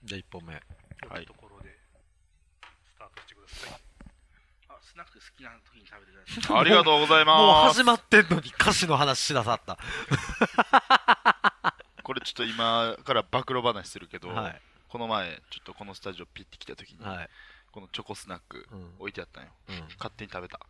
じゃあ1本目。 というところでスタートしてください。スナック好きな時に食べてください。 ありがとうございます。 もう始まってんのに歌詞の話しなさった。 これちょっと今から暴露話するけど、 はい、 この前ちょっとこのスタジオピッて来た時に、 はい、 このチョコスナック置いてあったんよ、勝手に食べた。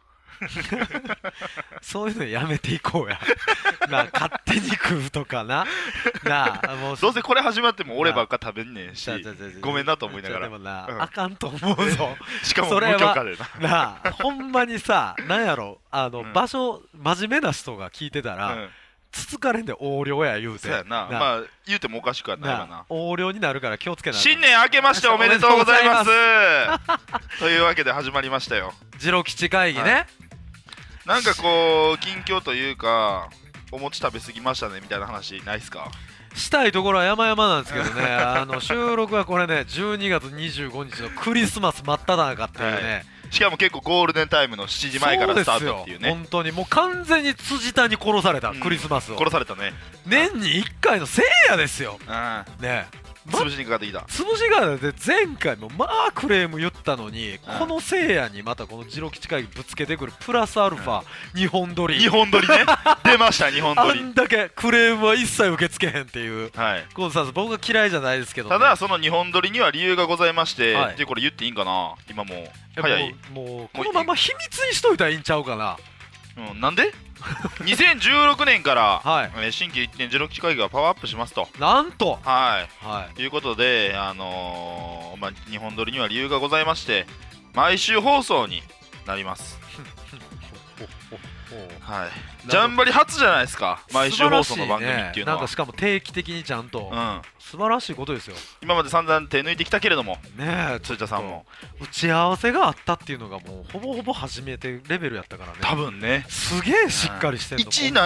そういうのやめていこうや。なあ、勝手に食うとかな。なあ、もうどうせこれ始まっても俺ばっか食べんねんし、ごめんなと思いながら。 でもな、あかんと思うぞ。 しかも無許可でな。なあ、ほんまにさ、なんやろ、場所真面目な人が聞いてたら、つつかれんで横領や言うて。 そうやな。まあ言うてもおかしくはないわな。 横領になるから気をつけない。 新年明けましておめでとうございます。というわけで始まりましたよ。 ジロ吉会議ね。 なんかこう近況というか、お餅食べ過ぎましたねみたいな話ないっすか？ したいところは山々なんですけどね。収録はこれね、12月25日のクリスマス真っ只中っていうね、 しかも結構ゴールデンタイムの7時前からスタートっていうね。 本当にもう完全に辻田に殺された、クリスマスを殺されたね。 年に1回のせいやですよ。ね、 潰しにかかってきた。 潰しがで前回もまあクレーム言ったのに、このせいやにまたこのジロ吉会議ぶつけてくるプラスアルファ2本撮り。 2本撮りね。出ました2本撮り。 あんだけクレームは一切受け付けへんっていう。このさ、僕が嫌いじゃないですけど、 ただその2本撮りには理由がございまして、でこれ言っていいんかな？今もう早い。 もうこのまま秘密にしといたらいいんちゃうかな。 なんで2016年から、新規一点ジロ吉会議がパワーアップしますと。 なんとということで、2本撮りには理由がございまして、毎週放送になります。ジャンバリ初じゃないですか、毎週放送の番組っていうのは。 なんかしかも定期的にちゃんと、素晴らしいことですよ。 今まで散々手抜いてきたけれどもね、 辻田さんも打ち合わせがあったっていうのがもうほぼほぼ初めてレベルやったからね。 多分ね、 すげえしっかりしてんの。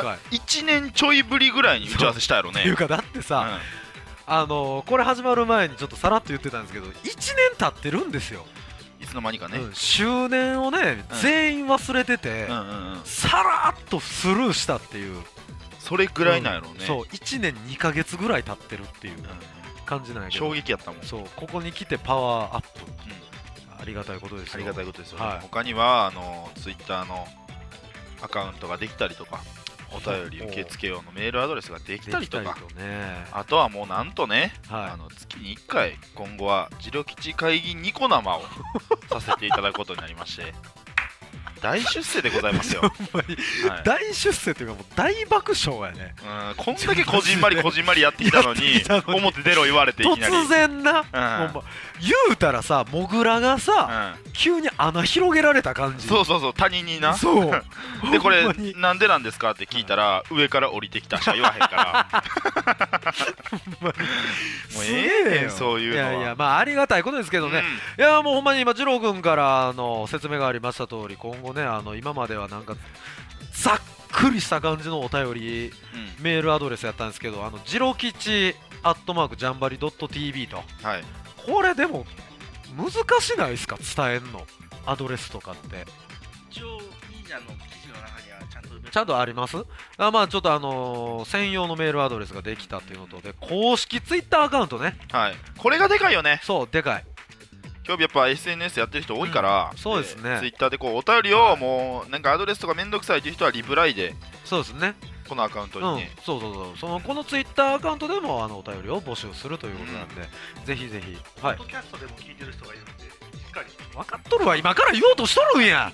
1年ちょいぶりぐらいに打ち合わせしたやろね。 っていうかだってさ、これ始まる前にちょっとさらっと言ってたんですけど、1年経ってるんですよ。 いつの間にかね、 周年をね、全員忘れててさらっとスルーしたっていう、 それぐらいなんやろうね。 そう、1年2ヶ月ぐらい経ってるっていう感じなんやけど、 衝撃やったもん。 そう、ここに来てパワーアップ、ありがたいことですよ。 ありがたいことですよ。他にはツイッターのアカウントができたりとか、お便り受け付け用のメールアドレスができたりとか、あとはもうなんとね、月に1回今後はジロ吉会議ニコ生をさせていただくことになりまして大出世でございますよ。 大出世というかもう大爆笑やね。 こんだけこじんまりこじんまりやってきたのに表出ろ言われていきなり突然な、言うたらさ、モグラがさ、急に穴広げられた感じ。 そうそうそう、他人にな。そうで、これなんでなんですかって聞いたら、上から降りてきたしか言わへんからもうええよそういうのは。 いやいや、まあありがたいことですけどね。いやもうほんまに今ジロー君から説明がありました通り、今後ね、今まではなんかざっくりした感じのお便り、メールアドレスやったんですけど、ジロ吉@ジャンバリ .tv と、これでも難しないですか、伝えんのアドレスとかって。 一応記事の中にはちゃんとあります。まあちょっと専用のメールアドレスができたっていうのとで、公式ツイッターアカウントね。 これがでかいよね。 そう、でかい。 今日やっぱ SNS やってる人多いから、 そうですね。 ツイッターでこうお便りをもうなんかアドレスとかめんどくさいという人はリプライで、 そうですね、 このアカウントにね、 このツイッターアカウントでもお便りを募集するということなんで、ぜひぜひ。 ポッドキャストでも聞いてる人がいるんで、しっかり分かっとるわ、今から言おうとしとるんや。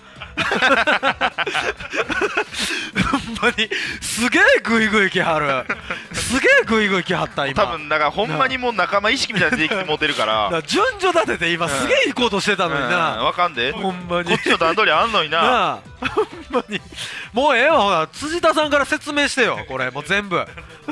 ほんまにすげえグイグイ来はる。すげえグイグイ来はった今。 多分だからほんまにもう仲間意識みたいなのできて持てるから順序立てて今すげえ行こうとしてたのにな。 わかんで、 ほんまにこっちの段取りあんのにな。 ほんまにもうええわ、ほら辻田さんから説明してよ、これもう全部。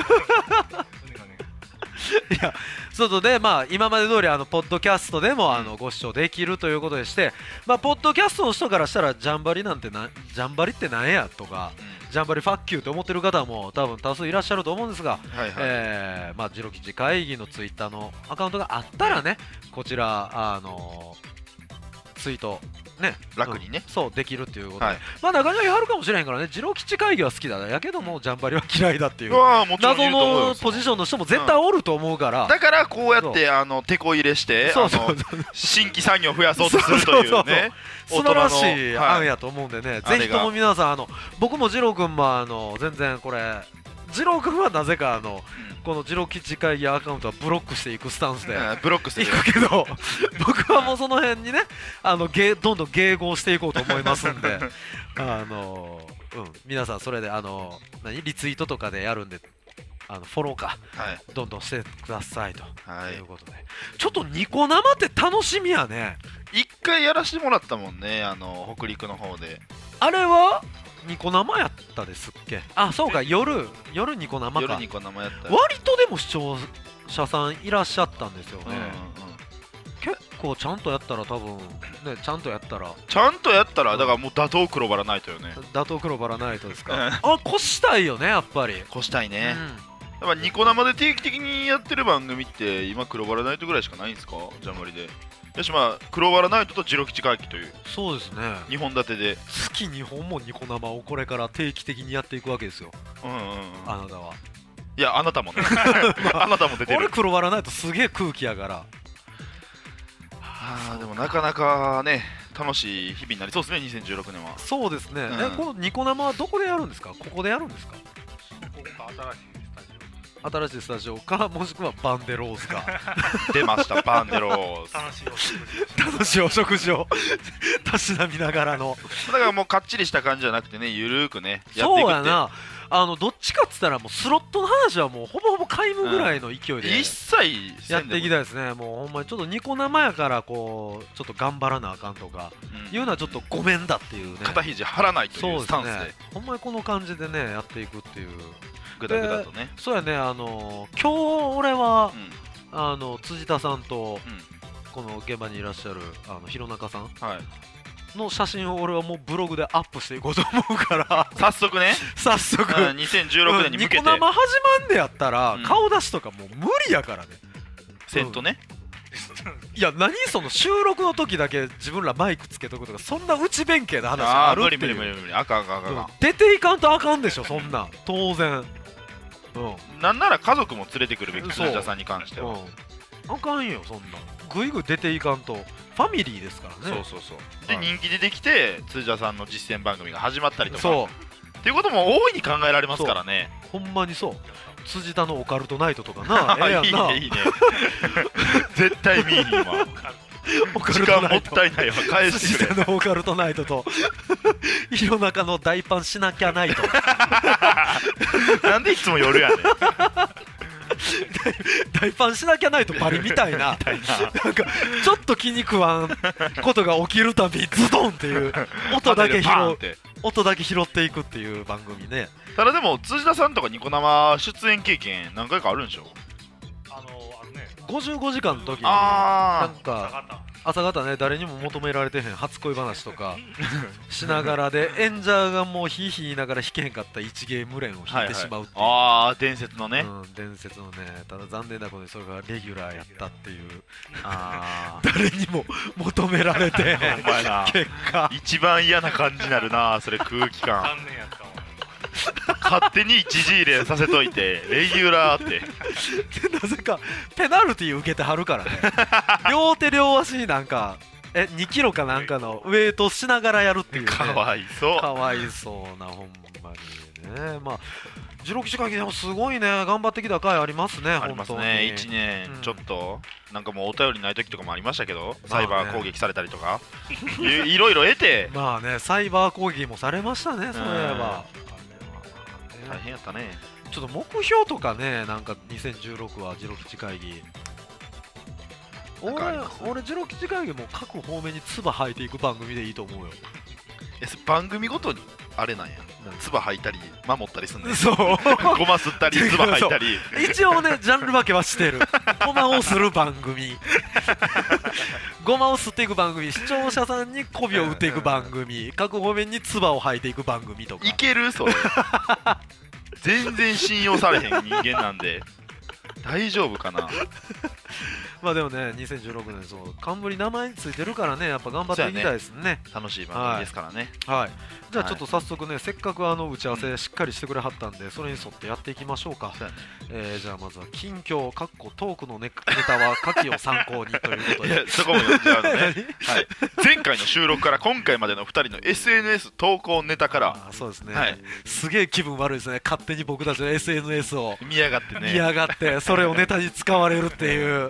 いや、そうで、まあ今まで通りポッドキャストでもご視聴できるということでして、まあポッドキャストの人からしたらジャンバリなんてジャンバリってなんやとか、ジャンバリファッキューって思ってる方も多分多数いらっしゃると思うんですが、まあジロ吉会議のツイッターのアカウントがあったらね、こちらツイートね楽にね、 そうできるっていうことで、まあ中にはあるかもしれへんからね、次郎吉会議は好きだやけどもジャンバリは嫌いだっていう謎のポジションの人も絶対おると思うから、 だからこうやってテこ入れして新規産業を増やそうとするというね、 素晴らしい案やと思うんでね、ぜひとも皆さん僕も次郎君も全然これ次郎君はなぜかこの次郎吉会議アカウントはブロックしていくスタンスでブロックしていくけど僕はもうその辺にねどんどん迎合していこうと思いますんで皆さんそれでリツイートとかでやるんでフォローか、どんどんしてくださいということで、ちょっとニコ生って楽しみやね。 一回やらせてもらったもんね、北陸の方で。 あれはニコ生やったですっけ？あ、そうか、夜ニコ生か。 夜ニコ生やった。 割とでも視聴者さんいらっしゃったんですよね。結構ちゃんとやったら多分ね、ちゃんとやったらだからもう打倒黒バラナイトよね。打倒黒バラナイトですか。越したいよね、やっぱり。 越したいね。やっぱニコ生で定期的にやってる番組って今黒バラナイトぐらいしかないんですか？ジャンバリで。よし、黒バラナイトと次郎吉会議という、 そうですね、 2本立てで月2本もニコ生をこれから定期的にやっていくわけですよ。あなたは。 いや、あなたもねあなたも出てる。 俺黒バラナイトすげえ空気やから。 でもなかなかね楽しい日々になりそうですね、2016年は。 そうですね、このニコ生はどこでやるんですか？ここでやるんですか？新しいスタジオか、もしくはバンデローズか出ました、バンデローズ。 楽しいお食事をたしなみながらの。 だからもうかっちりした感じじゃなくてね、ゆるーくねやっていくって。 そうやな、どっちかっつったらもうスロットの話はもうほぼほぼ皆無ぐらいの勢いで一切やっていきたいですね。もうほんまにちょっとニコ生やからこうちょっと頑張らなあかんとかいうのはちょっとごめんだっていうね、 肩肘張らないというスタンスで、 ほんまにこの感じでねやっていくっていう。 グダグダとね。 そうやね、今日俺は辻田さんとこの現場にいらっしゃる弘中さんの写真を俺はもうブログでアップしていこうと思うから早速ね、2016年に向けて。 ニコ生始まんでやったら顔出しとかもう無理やからね。 せんとね。 いや、何その収録の時だけ自分らマイクつけとくとか、そんな内弁慶な話あるっていう。 無理、あかん。 出ていかんとあかんでしょ、そんな当然。 なんなら家族も連れてくるべき、辻田さんに関しては。 あかんよ、そんなぐいぐい出ていかんと。ファミリーですからね。 そうで、人気出てきて辻田さんの実践番組が始まったりとかっていうことも大いに考えられますからね。 ほんまにそう。辻田のオカルトナイトとかな。 いいね絶対見えひんわ。時間もったいないわ、返してくれ。 辻田のオカルトナイトと弘中の大パンしなきゃナイトなんでいつも夜やねん大パンしなきゃないとバリみたいななんかちょっと気に食わんことが起きるたびズドンっていう音だけ拾っていくっていう番組ね。 ただでも辻田さんとかニコ生出演経験何回かあるんでしょ？ 55時間の時になんか朝方ね、誰にも求められてへん初恋話とかしながらで演者がもうヒーヒー言いながら弾けへんかった一芸無連を弾いてしまうっていう、 伝説のね、 伝説のね。ただ残念なことにそれがレギュラーやったっていう誰にも求められて結果一番嫌な感じになるな、それ空気感勝手に一時入れさせといてレギュラーってなぜかペナルティー受けてはるからね両手両足になんか2キロかなんかのウェイトしながらやるっていう、ね、 かわいそうな、ほんまにね。まあ次郎吉会議でもすごいね頑張ってきた回ありますね。 ありますね。1年ちょっと、なんかもうお便りない時とかもありましたけど、サイバー攻撃されたりとかいろいろ得て、 まあね、サイバー攻撃もされましたね。そういえば大変やったね。 ちょっと目標とかね、なんか2016は次郎吉会議、俺次郎吉会議も各方面に唾吐いていく番組でいいと思うよ。 番組ごとにあれなんや、唾吐いたり守ったりすんねん。 そうゴマ吸ったり唾吐いたり一応ねジャンル分けはしてる。ゴマをする番組ゴマを吸っていく番組、視聴者さんに媚びを打っていく番組、各方面に唾を吐いていく番組とか。 いけるそれ全然信用されへん人間なんで大丈夫かな。 まあでもね2016年そう冠名前についてるからねやっぱ頑張っていきたいですね。 楽しい番組ですからね。 はい、じゃあちょっと早速ねせっかく打ち合わせしっかりしてくれはったんでそれに沿ってやっていきましょうか。じゃあまずは近況トークのネタは下記を参考にということでいやそこも読んじゃうのね、はい、前回の収録から今回までの2人の SNS 投稿ネタからそうですね、 はい、 すげえ気分悪いですね。勝手に僕たちの SNS を見やがってね見やがってそれをネタに使われるっていう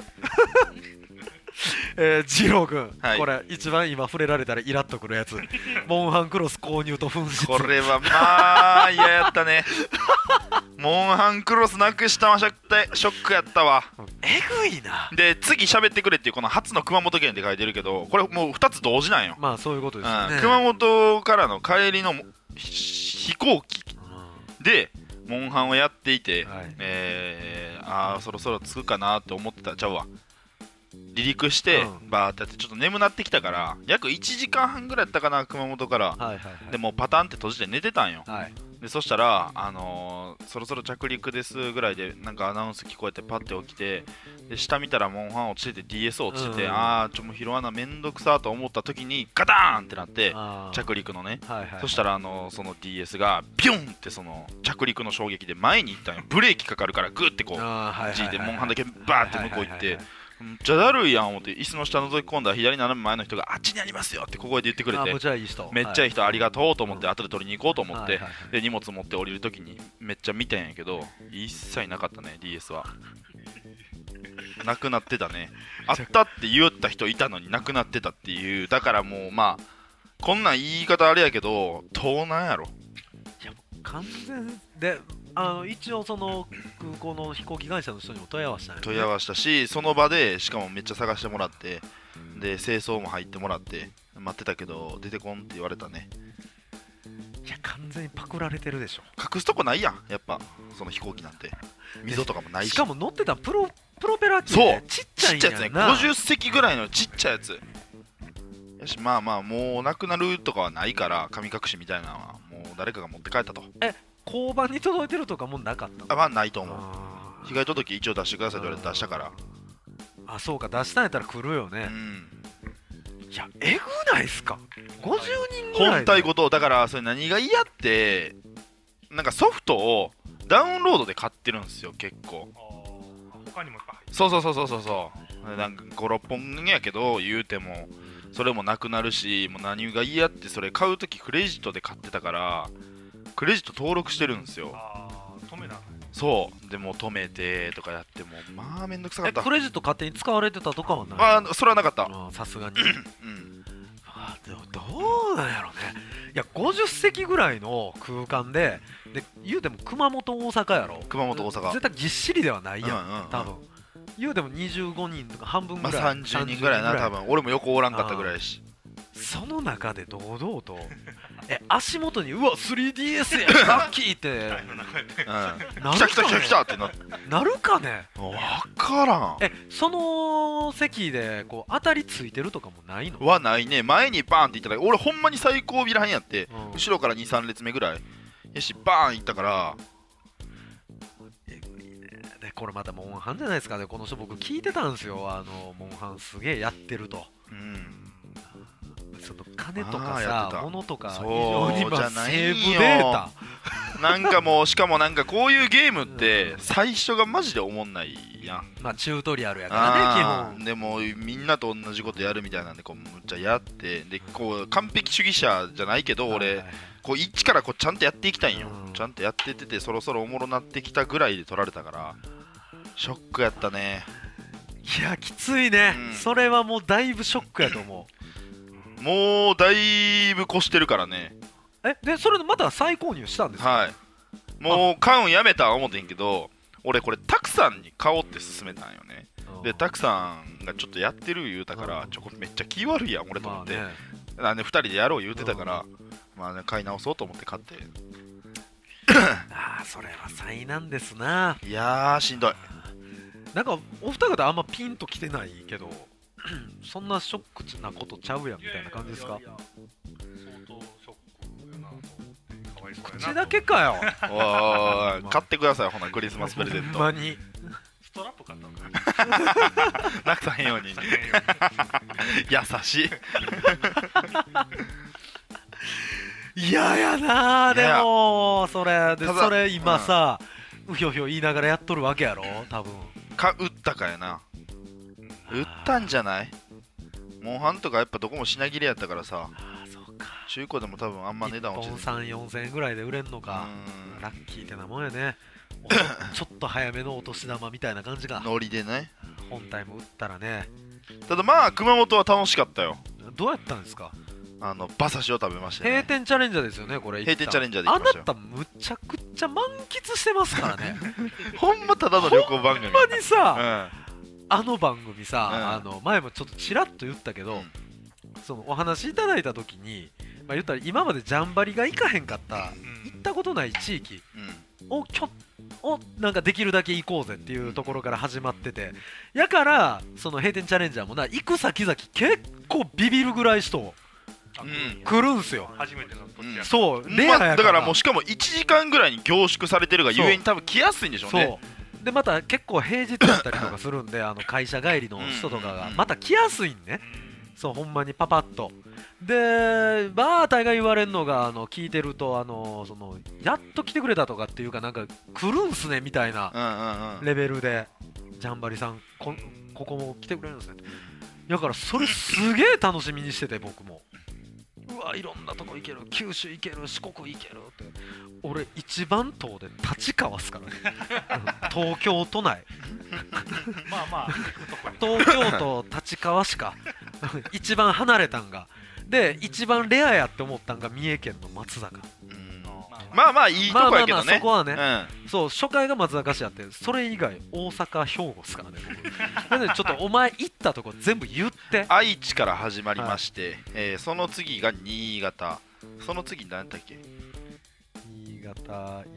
ジロー君、はい、これ一番今触れられたらイラッとくるやつモンハンクロス購入と紛失。 これはまあ嫌やったねモンハンクロスなくしたましょってショックやったわ。 えぐいな。 で次喋ってくれっていうこの初の熊本県って書いてるけどこれもう2つ同時なんよ。 まあそういうことですよね、 熊本からの帰りの飛行機でモンハンをやっていて、はい、そろそろ着くかなって思ってたちゃうわ離陸して、バーってやってちょっと眠なってきたから約1時間半ぐらいやったかな熊本から、はいはいはい、でもうパタンって閉じて寝てたんよ、はい、でそしたら、そろそろ着陸ですぐらいでなんかアナウンス聞こえてパッて起きてで下見たらモンハン落ちてて DS 落ちてて、もう拾わなめんどくさと思った時にガターンってなって着陸のね、はいはいはい、そしたらその DS がビュンってその着陸の衝撃で前に行ったんよ。ブレーキかかるからグッてこう G でモンハンだけバーって向こう行ってめっちゃだるいやん思って椅子の下覗き込んだら左斜め前の人があっちにありますよって小声で言ってくれてめっちゃいい人ありがとうと思って後で取りに行こうと思ってで荷物持って降りるときにめっちゃ見たんやけど一切なかったね DS はなくなってたね。あったって言った人いたのになくなってたっていう。だからもうまあこんなん言い方あれやけど盗難やろ。 いや完全で一応その空港の飛行機会社の人にも問い合わせたんよね。 問い合わせたしその場でしかもめっちゃ探してもらってで清掃も入ってもらって待ってたけど出てこんって言われたね。 いや完全にパクられてるでしょ。 隠すとこないやんやっぱその飛行機なんて溝とかもないしかも乗ってたプロペラ機でちっちゃいんやな。 ちっちゃいやつね50席ぐらいのちっちゃいやつやしまあまあもうなくなるとかはないから神隠しみたいなのはもう誰かが持って帰ったと。 交番に届いてるとかもなかったの？ まあないと思う。被害届一応出してくださいって言われて出したから。 あそうか出したんやったら来るよね、いやえぐないっすか50人ぐらい本体ごと。だからそれ何が嫌ってなんかソフトをダウンロードで買ってるんですよ結構。 他にもいっぱい入ってる。 そうなんか 5,6 本やけど言うてもそれもなくなるしもう何が嫌ってそれ買うときクレジットで買ってたからクレジット登録してるんですよ。 止めな。 そうでも止めてとかやってもまあめんどくさかった。 クレジット勝手に使われてたとかはない？ それはなかった。 さすがにでもどうなんやろね。いや50席ぐらいの空間で言うても熊本大阪やろ。 熊本大阪絶対ぎっしりではないやん、多分言うても25人とか半分ぐらい、 30人ぐらいな多分。俺も横おらんかったぐらいしその中で堂々と足元にうわ 3DS やラッキーって来たってなるかね。 分からん。 その席でこう当たりついてるとかもないの？ はないね。前にバーンって行ったら俺ほんまに最後尾らへんやって、後ろから 2,3 列目ぐらいやしバーン行ったからこれまたモンハンじゃないですかね。この人僕聞いてたんですよモンハンすげえやってると、その金とかさ物とか非常にセーブデータなんかもうしかもなんかこういうゲームって最初がマジでおもんないやん。 まあチュートリアルやからね基本。 でもみんなと同じことやるみたいなんでこうむっちゃやってでこう完璧主義者じゃないけど俺こう一からこうちゃんとやっていきたいんよ、ちゃんとやっててそろそろおもろなってきたぐらいで取られたからショックやったね。 いやきついね、それはもうだいぶショックやと思うもうだいぶ越してるからね。 でそれでまた再購入したんですか？ はいもう買うんやめたは思ってんけど俺これタクさんに買おうって勧めたんよね。でタクさんがちょっとやってる言うたからこれめっちゃ気悪いやん俺と思って、2人でやろう言うてたからまあね買い直そうと思って買ってそれは災難ですな。 いやーしんどい。 なんかお二方あんまピンときてないけどそんなショックなことちゃうやんみたいな感じですか？ 相当ショックやなと思ってかわいそうやな。 口だけかよおい買ってくださいほなクリスマスプレゼント。 ほんまにストラップ買ったのかなくさへんように優しい。 嫌やな。でもそれ今さ、うひょひょ言いながらやっとるわけやろ多分。 打ったかやな。打ったんじゃない。モンハンとかやっぱどこも品切れやったからさ。 そうか。 中古でも多分あんま値段落ちて 1本3、4000円ぐらいで売れんのか。ラッキーってなもんやね。ちょっと早めのお年玉みたいな感じが。 ノリでね。 本体も売ったらね。 ただまあ熊本は楽しかったよ。 どうやったんですか。 馬刺しを食べましたね。 閉店チャレンジャーですよねこれ。 閉店チャレンジャーで行きましたよ。 あなたむちゃくちゃ満喫してますからね。 ほんまただの旅行番組。 ほんまにさ、あの番組さ、前もちょっとちらっと言ったけど、そのお話いただいた時に、言ったら今までジャンバリが行かへんかった、行ったことない地域をなんかできるだけ行こうぜっていうところから始まってて、やからその閉店チャレンジャーもな、行く先々結構ビビるぐらい人来るんすよ。 初めての土地や。 そうレアやから、 だからもうしかも1時間ぐらいに凝縮されてるがゆえに多分来やすいんでしょうね。 でまた結構平日だったりとかするんで会社帰りの人とかがまた来やすいんね。そうほんまにパパッと。で大概言われるのが聞いてるとそのやっと来てくれたとかっていうか、なんか来るんすねみたいなレベルで、ジャンバリさんここも来てくれるんですね。だからそれすげえ楽しみにしてて、僕もうわいろんなとこ行ける、九州行ける、四国行けるって。俺一番遠で立川っすからね。東京都内まあ東京都立川しか一番離れたんがで、一番レアやって思ったんが三重県の松坂。 まあまあいいとこやけどね。 そこはね、そう初回が松坂市やって、それ以外大阪兵庫っすからね僕。なのでちょっとお前行ったとこ全部言って。 愛知から始まりまして、その次が新潟、その次何だっけ。 新潟行って、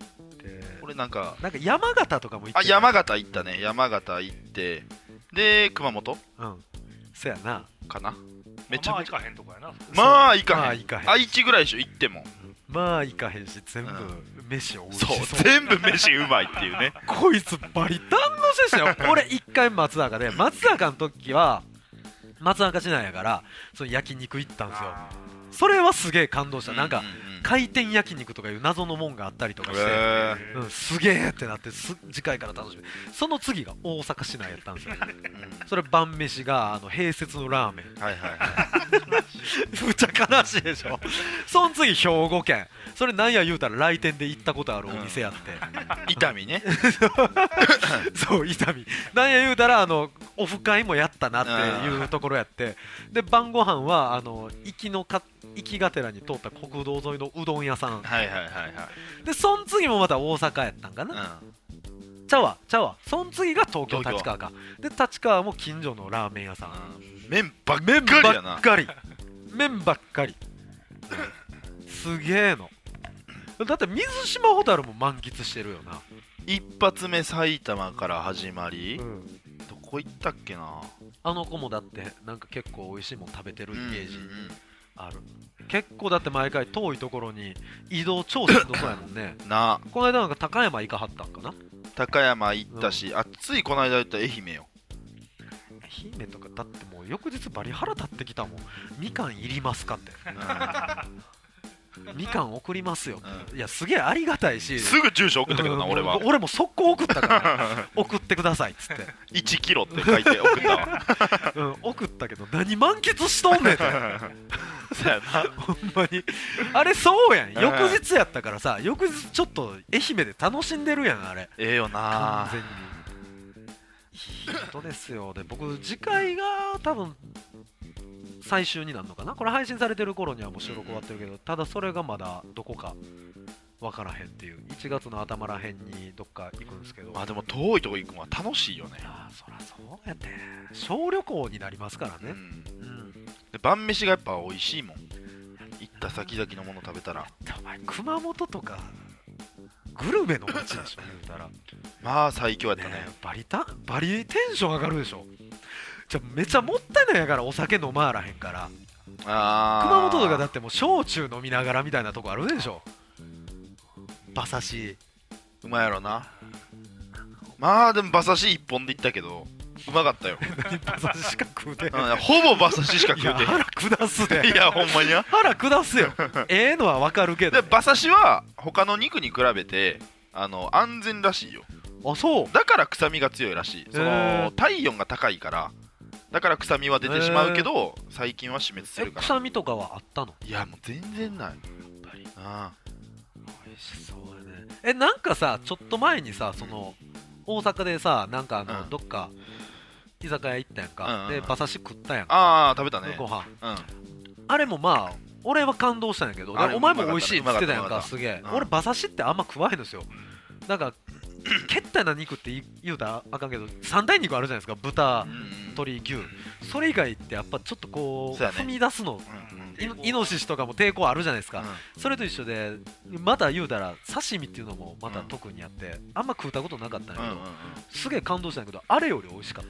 これなんか山形とかも行って、 山形行ったね。山形行ってで熊本そやなかな。 めっちゃ行かへんとこやな。 まあ行かへん。愛知ぐらいでしょ行っても。 まあ行かへんし、全部飯を美味しそう。 そう全部飯うまいっていうね。 こいつバリ堪能してしたよ。俺一回松坂で、松坂の時は松坂市内やからその焼肉行ったんですよ。それはすげえ感動した。なんか回転焼肉とかいう謎のもんがあったりとかして、すげえってなって、次回から楽しみ。その次が大阪市内やったんですよ。それ晩飯が併設のラーメン。むちゃ悲しいでしょ。その次兵庫県、それなんや言うたら来店で行ったことあるお店やって、 伊丹ね。 そう伊丹なんや言うたらオフ会もやったなっていうところやって、で晩ご飯は行きがてらに通った国道沿いのうどん屋さんで、その次もまた大阪やったんかな。ちゃうわその次が東京立川か。で立川も近所のラーメン屋さん。 麺ばっかりやな。 麺ばっかりすげえの。だって水島ホタルも満喫してるよな。 一発目埼玉から始まり、どこ行ったっけな。 あの子もだってなんか結構美味しいもん食べてるイメージある。結構だって毎回遠いところに移動超しんどそうやもんね。 な。 この間なんか高山行かはったんかな。 高山行ったし、ついこの間行った愛媛よ。 愛媛とかだってもう翌日バリ腹立ってきたもん。みかんいりますかって。みかん送りますよ、いやすげえありがたいし、 すぐ住所送ったけどな、 俺も速攻送ったから送ってくださいっつって 1キロって書いて送ったわ、送ったけど何満喫しとんねんってそうやな、 ほんまにあれそうやん、翌日やったからさ、翌日ちょっと愛媛で楽しんでるやん、あれええよな、 完全にいいことですよ。で僕次回が多分最終になるのかな、これ配信されてる頃にはもう収録終わってるけど、ただそれがまだどこか分からへんっていう、1月の頭らへんにどっか行くんですけど、 でも遠いとこ行くのは楽しいよね。 そらそうやって小旅行になりますからね、 で晩飯がやっぱ美味しいもん、行った先々のもの食べたら。 お前熊本とかグルメの街でしょ、言うたらまあ最強やったね。 バリテンション上がるでしょ。めちゃもったいないやから、お酒飲まらへんから。熊本とかだってもう焼酎飲みながらみたいなとこあるでしょ。馬刺しうまいやろな。まあでも馬刺し一本で行ったけど、 うまかったよ。 馬刺ししか食うてほぼ馬刺ししか食うてへん。 腹下すでいやほんまにな。 腹下すよええのはわかるけど、 で馬刺しは他の肉に比べて安全らしいよ。 あそうだから臭みが強いらしい。その体温が高いからだから臭みは出てしまうけど、細菌は死滅するから。 臭みとかはあったの？ いやもう全然ない。やっぱりあ美味しそうやね。なんかさちょっと前にさその大阪でさなんかどっか居酒屋行ったやんか、で馬刺し食ったやんか。 ああ食べたねご飯、あれもまあ俺は感動したんやけど、お前も美味しいって言ってたやんか。すげえ、俺馬刺しってあんま食わへんのですよ。なんかけったいな肉って言うたらあかんけど三大肉あるじゃないですか。豚、鶏、牛、それ以外ってやっぱちょっとこう踏み出すの、イノシシとかも抵抗あるじゃないですか。それと一緒でまた言うたら刺身っていうのもまた特にあってあんま食うたことなかったんやけど、すげえ感動したんやけど、あれより美味しかった。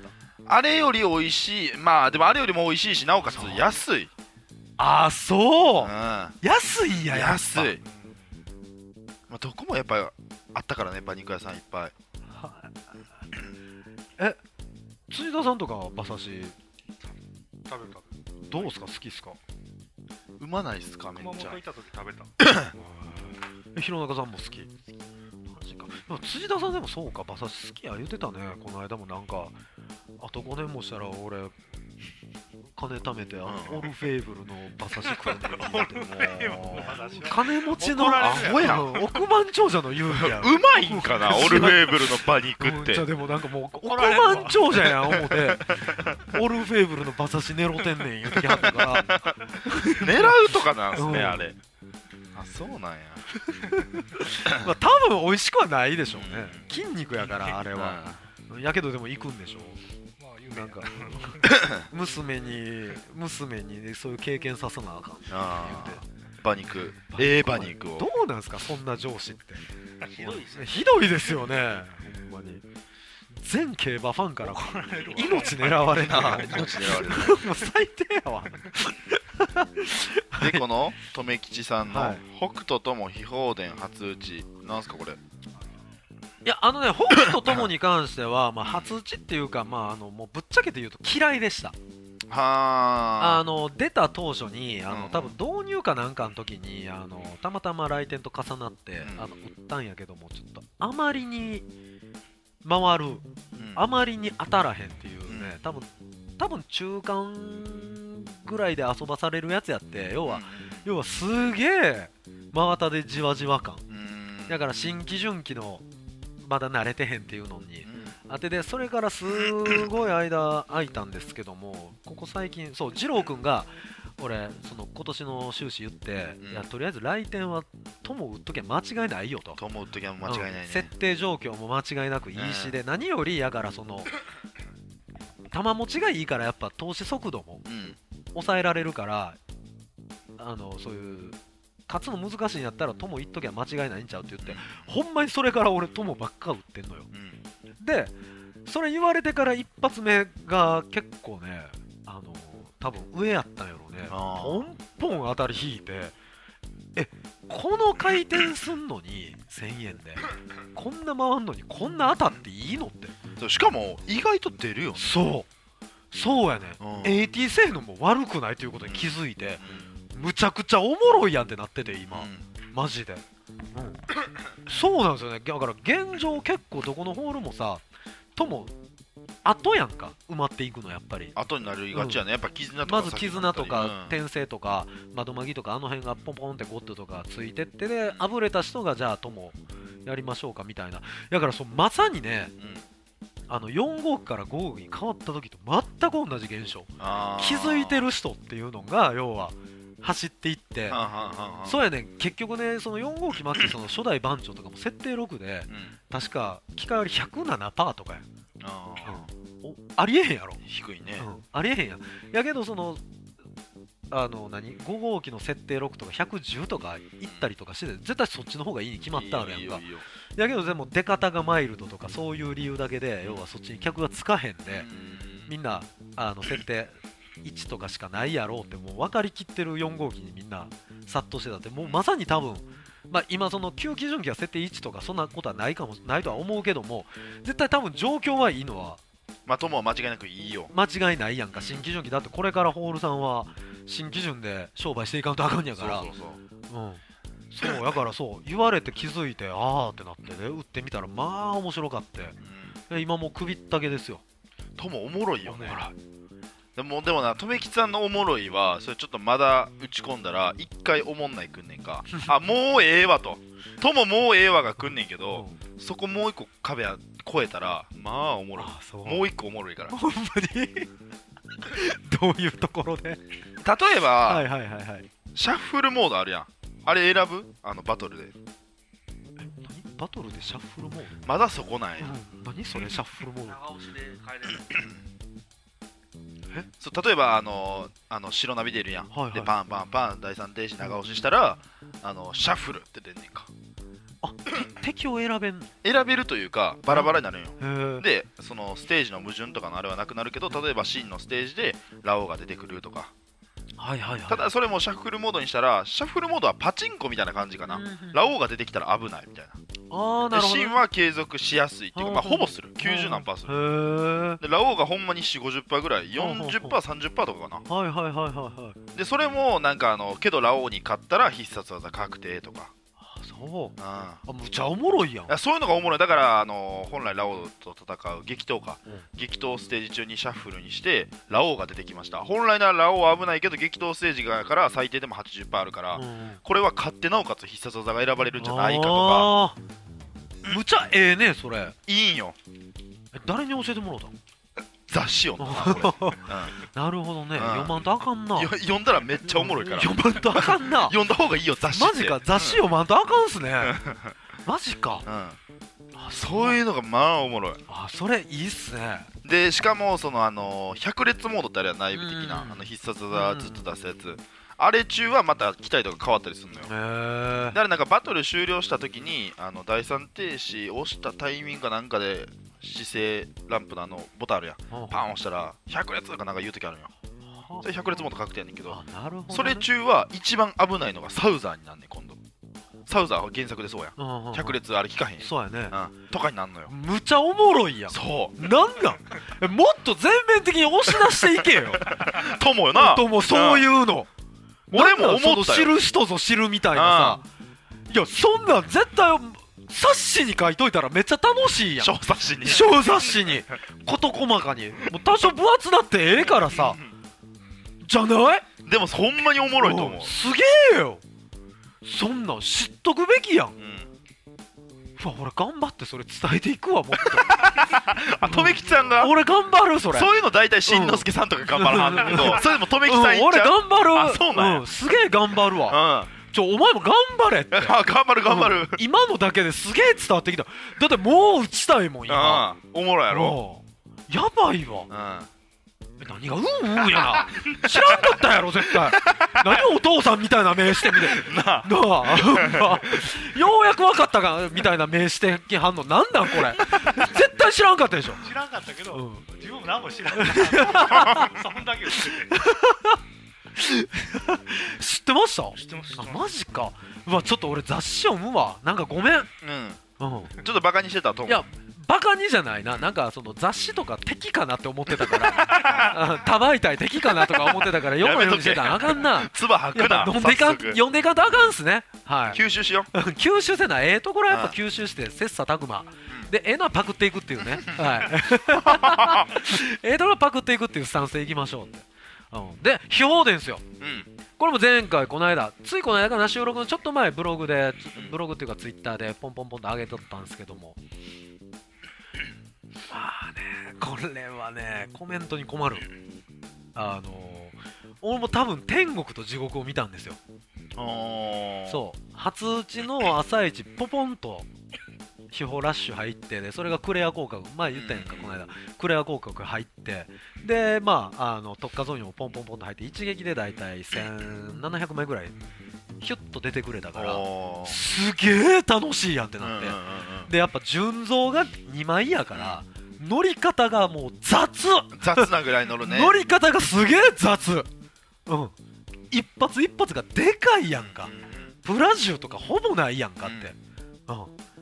あれより美味しい。まあでもあれよりも美味しいし、なおかつ安い。 ああそう、安いんや。 安い。まあどこもやっぱあったからね、馬肉屋さんいっぱい。 辻田さんとかは馬刺し食べるどうすか？好きっすか？ うまないっすか？めっちゃ。 熊本行った時食べた。 弘中さんも好き？マジか。辻田さんでもそうか、馬刺し好きや言うてたね。この間もなんかあと5年もしたら俺金貯めてオルフェーブルの馬刺し食うねんも金持ちのアホやん。億万長者の言うんや。 うまいんかなオルフェーブルの馬肉って。 じゃでもなんかもう億万長者やん思ってオルフェーブルの馬刺し狙ってんねん言ってきはったから狙うとかなんすね、あれ。あ、そうなんや。 まあ多分美味しくはないでしょうね。筋肉やからあれは。やけどでも行くんでしょ。なんか娘にそういう経験させなあかんって言って馬肉馬肉を。 どうなんすかそんな上司って。ひどいですよねほんまに。全競馬ファンから命狙われな命狙われるもう最低やわでこの留吉さんの北斗とも秘宝伝初打ちなんすかこれ。 いや北斗ともに関しては、まあ、初打ちっていうか、まあ、もうぶっちゃけて言うと嫌いでした。 は出た当初に多分導入かなんかの時にたまたま来店と重なって売ったんやけども、ちょっとあまりに回る、あまりに当たらへんっていうね、多分中間ぐらいで遊ばされるやつやって、要はすげえ真綿でじわじわ感だから、新規順期のまだ慣れてへんっていうのに当てで、それからすごい間空いたんですけども、ここ最近そう二郎くんが俺その今年の終始言って、いやとりあえず来店は友売っときゃ間違いないよと。 友売っときゃ間違いないね。 設定状況も間違いなくいいしで、何よりやからその玉持ちがいいからやっぱ投資速度も抑えられるから、そういう勝つの難しいんやったら友言っときゃ間違いないんちゃうって言って、ほんまにそれから俺友ばっか売ってんのよ。でそれ言われてから一発目が結構ね多分上やったんやろね。ポンポン当たり引いて、この回転すんのに1000円でこんな回んのにこんな当たっていいのって。 しかも意外と出るよ。 そうやね、AT 性能も悪くないということに気づいて、むちゃくちゃおもろいやんってなってて今、マジで、そうなんですよね。だから現状結構どこのホールもさ友後やんか埋まっていくの。やっぱり後になりがちやね、やっぱ絆とかまず絆とか転生とか窓マギとかあの辺がポンポンってゴッドとかついてってで、あぶれた人がじゃあ友やりましょうかみたいな。だからまさにね、4号機から5号機に変わった時と全く同じ現象、気づいてる人っていうのが要は走っていって、そうやねん。結局ね、その4号機末期その初代番長とかも設定6で、確か機械割り 107% とかやん。ありえへんやろ。 低いね、 ありえへんやん。やけどその5号機の設定6とか110とかいったりとかして絶対そっちの方がいいに決まったあるやんか。やけどでも出方がマイルドとかそういう理由だけで要はそっちに客がつかへんで、みんな設定1とかしかないやろうってもう分かりきってる4号機にみんな殺到してたって、もうまさに多分、今その旧基準機は設定1とかそんなことはないとは思うけども、絶対多分状況はいいのはまあ友は間違いなくいいよ。 間違いないやんか。新基準機だってこれからホールさんは新基準で商売していかんとあかんやから。そうやからそう言われて気づいてあーってなってね打ってみたらまあ面白かって、今もう首ったけですよ。 友おもろいよね。でもな、とめきさんのおもろいはそれちょっとまだ打ち込んだら一回おもんないくんねんかあもうええわと友もうええわがくんねんけど、そこもう一個壁越えたらまあおもろい。もう一個おもろいからほんまにどういうところで例えば、シャッフルモードあるやん。あれ選ぶ？バトルで。 バトルでシャッフルモードまだそこなんや。 何それシャッフルモード。 長押しで変えれる。 そう例えば白ナビ出るやん、でパンパンパン第3停止長押ししたらシャッフルって出んねんか。 あ敵を選べるというかバラバラになるんよ。でそのステージの矛盾とかのあれはなくなるけど、例えば真のステージでラオウが出てくるとか。ただそれもシャッフルモードにしたら、シャッフルモードはパチンコみたいな感じかな。ラオウが出てきたら危ないみたいな。で真は継続しやすいっていうか、まあほぼする90何パーする。でラオウがほんまに 4,50% ぐらい 40%30% とかかな。でそれもなんかけどラオウに勝ったら必殺技確定とか。 そうむちゃおもろいやん。 そういうのがおもろい。だから本来ラオウと戦う激闘か、激闘ステージ中にシャッフルにしてラオウが出てきました。本来ならラオウは危ないけど激闘ステージがから最低でも 80% あるから、これは勝ってなおかつ必殺技が選ばれるんじゃないかとか。 むちゃええねそれ。 いいんよ。 誰に教えてもらうたの？ 雑誌よななるほどね。読まんとあかんな。 読んだらめっちゃおもろいから。 読まんとあかんな。 読んだ方がいいよ雑誌って。 マジか雑誌読まんとあかんすね。マジか。 そういうのがまあおもろい。 それいいっすね。 でしかもその百列モードってあれは内部的な必殺技ずっと出すやつ。あれ中はまた機体とか変わったりするのよ。だからなんかバトル終了した時に第3停止押したタイミングかなんかで姿勢ランプのボタンあるやん、パン押したら100列とかなんか言う時あるんよ。それ100列モード確定やねんけど、それ中は一番危ないのがサウザーになんねん今度。サウザーは原作でそうやん。100列あれ効かへん。 そうやね。 とかになんのよ。 むちゃおもろいやん。 そうなんなんもっと全面的に押し出していけよ。 友よな。 友そういうの。 俺も思ったよ。 知る人ぞ知るみたいなさ。いやそんなん絶対冊子に書いといたらめっちゃ楽しいやん。 小冊子に小冊子に事細かにもう多少分厚なってええからさじゃない？ でもほんまにおもろいと思う。 すげえよ。そんなん知っとくべきやん。俺頑張ってそれ伝えていくわもっと。 とめきちゃんが俺頑張るそれ。 そういうの大体しんのすけさんとか頑張るはんだけど、それでもとめきさんいっちゃう。 俺頑張る。 あそうなんや。 すげえ頑張るわ。お前も頑張れって。 頑張る。 今のだけですげえ伝わってきた。だってもう打ちたいもん今。 おもろいやろ。 やばいわ。何がやな。知らんかったやろ絶対。何お父さんみたいな目してみてなあ。ようやく分かったかみたいな目してきはんのなんなんこれ。絶対知らんかったでしょ。 知らんかったけど、自分も何も知らんかった。そんだけ知ってて。 知ってました？ 知ってます。 マジか。うわちょっと俺雑誌読むわ。なんかごめん。 ちょっとバカにしてたと思う。 いやバカにじゃないな。なんかその雑誌とか敵かなって思ってたから多媒体敵かなとか思ってたから読むようにしてたらあかんな。 唾吐くな。 読んでいかんとあかんっすね。 吸収しよう。 吸収せなところはやっぱ吸収して切磋琢磨でのはパクっていくっていうね。ところはパクっていくっていうスタンスでいきましょうって。で秘宝伝ですよ。これも前回この間ついこの間かな収録のちょっと前ブログっていうかツイッターでポンポンポンと上げとったんですけども、これはねコメントに困る。俺も多分天国と地獄を見たんですよ。そう初打ちの朝一ポポンと秘宝ラッシュ入ってでそれがクレア広角前言ったやんかこの間クレア広角入ってで特化ゾーンにもポンポンポンと入って一撃でだいたい1700枚ぐらいヒュッと出てくれたからすげえ楽しいやんってなって、でやっぱ純増が2枚やから乗り方がもう雑なぐらい乗るね。 乗り方がすげえ雑。一発一発がでかいやんか。プラジュとかほぼないやんかって。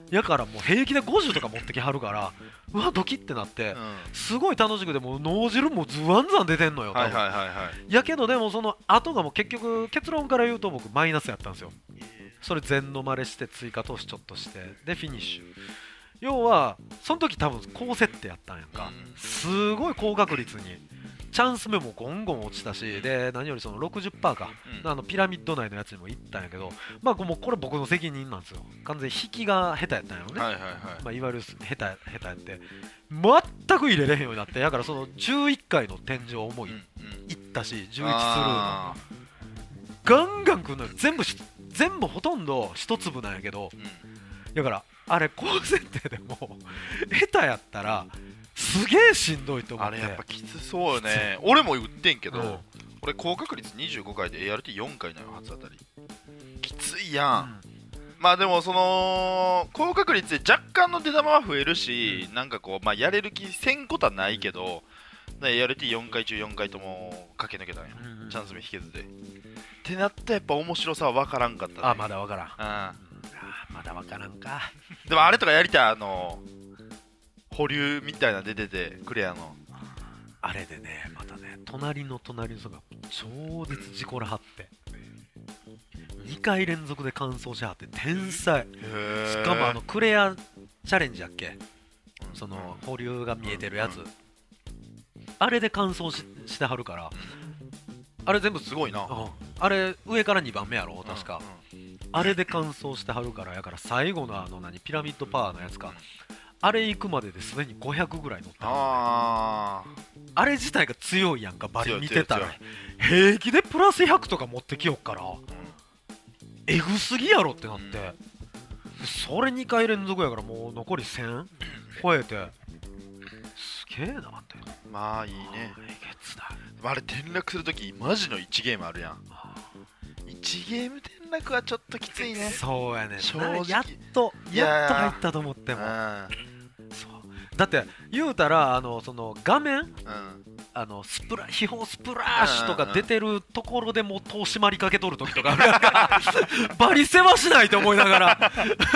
やからもう平気で50とか持ってきはるから、うわドキってなって、すごい楽しくて、もう脳汁もズワンズワン出てんのよ多分、やけどでもその後がもう結局結論から言うと僕マイナスやったんですよ。それ全飲まれして追加投資ちょっとしてでフィニッシュ。要はその時多分高設定やったんやんか、すごい高確率にチャンス目もゴンゴン落ちたし、で何よりその 60% か、ピラミッド内のやつにも行ったんやけど、まあもうこれ僕の責任なんですよ。完全に引きが下手やったんやろね、まあ、いわゆる下手やって全く入れれへんようになって、だからその11回の天井もいったし11スルーのガンガンくるのよ。全部ほとんど一粒なんやけど、だからあれ高設定でも下手やったらすげえしんどいと思って。 あれやっぱきつそうよね。俺も売ってんけど、俺高確率25回で ART4 回なの初当たり。きついやん、まあでもその高確率で若干の出玉は増えるし、なんかこうまあやれる気せんことはないけど、ART4 回中4回とも駆け抜けたんよ、チャンス目引けずでってなったらやっぱ面白さは分からんかったね。 まだ分からん、まだ分からんか。 でもあれとかやりたい、保留みたいな出ててクレアのあれでね、またね隣の人が超絶事故らはって2回連続で完走しはって天才。しかもクレアチャレンジやっけ、その保留が見えてるやつ、あれで完走してはるから、あれ全部すごいな、 あれ上から2番目やろ確か、あれで完走してはるから、やから最後のピラミッドパワーのやつか、あれ行くまでですでに500ぐらい乗ったあれ自体が強いやんか、バリ見てたら平気でプラス100とか持ってきよっから、えぐすぎやろってなって、それ2回連続やからもう残り1000超えてすげえなって。 まあいいね。あれ転落するときマジの1ゲームあるやん。1ゲーム転落はちょっときついね。 そうやね、 正直やっと入ったと思っても、そうだって言うたらその画面、秘宝スプラッシュとか出てるところでもう戸締まりかけとるときとかあるやんかバリせましないと思いながら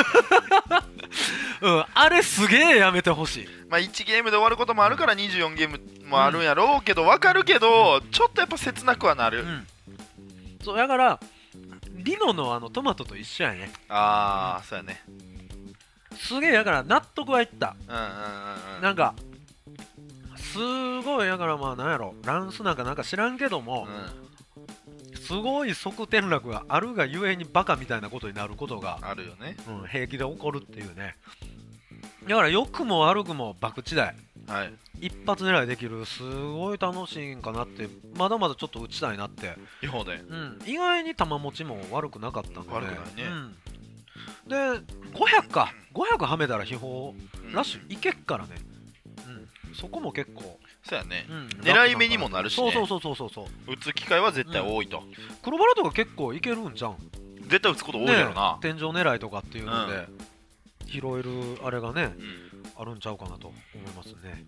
あれすげえやめてほしい。 まあ1ゲームで終わることもあるから24ゲームもあるんやろうけど、分かるけどちょっとやっぱ切なくはなる、 そうだからリノのトマトと一緒やね。 そうやね。 すげえだから納得はいった。なんかすごいだからまあなんやろ、ランスなんか知らんけども、すごい側転落があるがゆえにバカみたいなことになることがあるよね、 平気で起こるっていうね。だから良くも悪くも博打台、一発狙いできる、すごい楽しいんかなって。まだまだちょっと打ちたいなって。意外に球持ちも悪くなかったんで、 悪くないね、 で500はめたら秘宝ラッシュいけっからね、そこも結構そうやね、狙い目にもなるしね。 そう打つ機会は絶対多いと、 黒バラとか結構いけるんじゃん。 絶対打つこと多いやろな、 天井狙いとかっていうので拾えるあれがね、あるんちゃうかなと思いますね。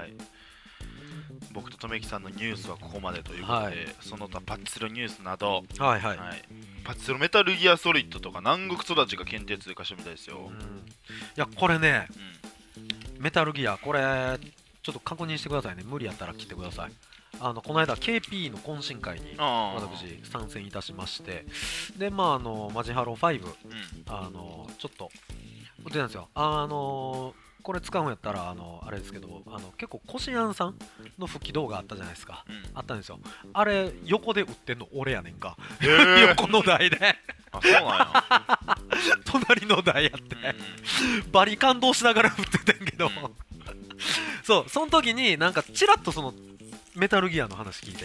僕ととめきさんのニュースはここまでということで、その他パッチスロニュースなど、パッチスロメタルギアソリッドとか南国育ちが検定通過したみたいですよ。 いやこれね、メタルギアこれちょっと確認してくださいね。無理やったら来てください。この間 KP の懇親会に私参戦いたしまして、でマジハロ5、ちょっと売ってたんですよ。これ使うんやったらあれですけど、結構コシアンさんの復帰動画あったじゃないですか、あったんですよ。あれ横で売ってんの俺やねんか横の台でそうなんや隣の台やって、バリ感動しながら売っててんけどその時になんかチラッとそのメタルギアの話聞いて、